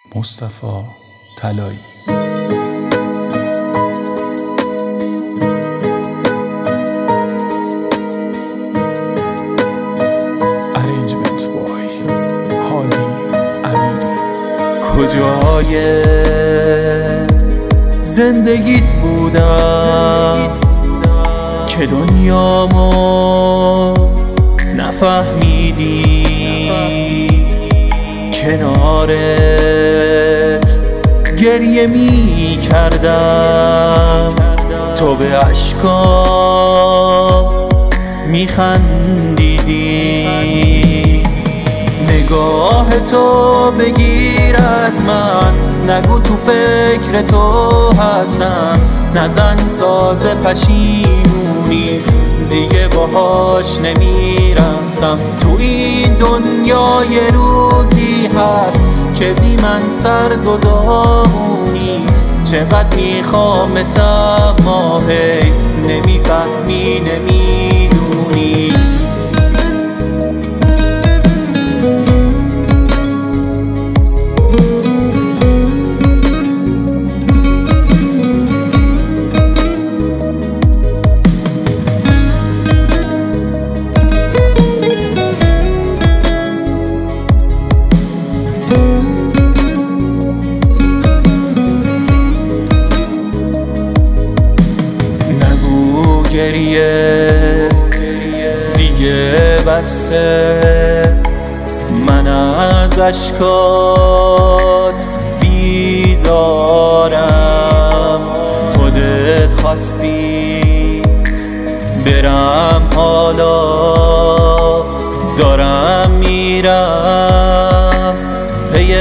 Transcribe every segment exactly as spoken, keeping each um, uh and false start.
مصطفی طلایی. Arrangement boy هادی امیری. کجای زندگیت بودم که دنیامو نفهمیدی، کنارت گریه می کردم، تو به اشکام می خندیدی. نگاه تو بگیر از من، نگو تو فکر تو هستم، نزن ساز پشیمونی دیگه باهاش نمیرسم. تو این دنیا یه روزی هست که بی من سرد و داغونی، چقدر میخوامتم ما حیف نمیفهمی نمیدونی. گریه دیگه بسه، من از اشکات بیزارم. خودت خواستی برم، حالا دارم میرم پی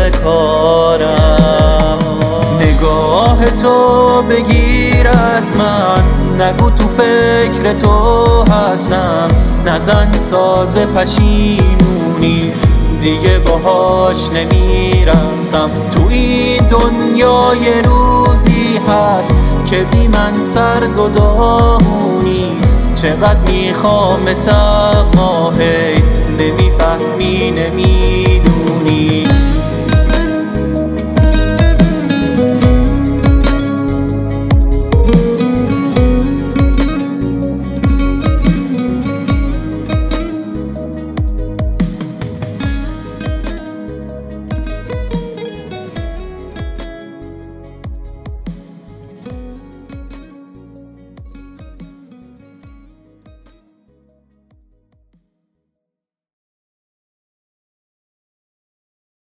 کارم. نگاه تو بگیر از من، نگو تو فکر تو هستم، نزن ساز پشیمونی دیگه باهاش نمیرسم. تو این دنیا یه روزی هست که بی من سرد و داغونی، چقدر میخوامتم ما حیف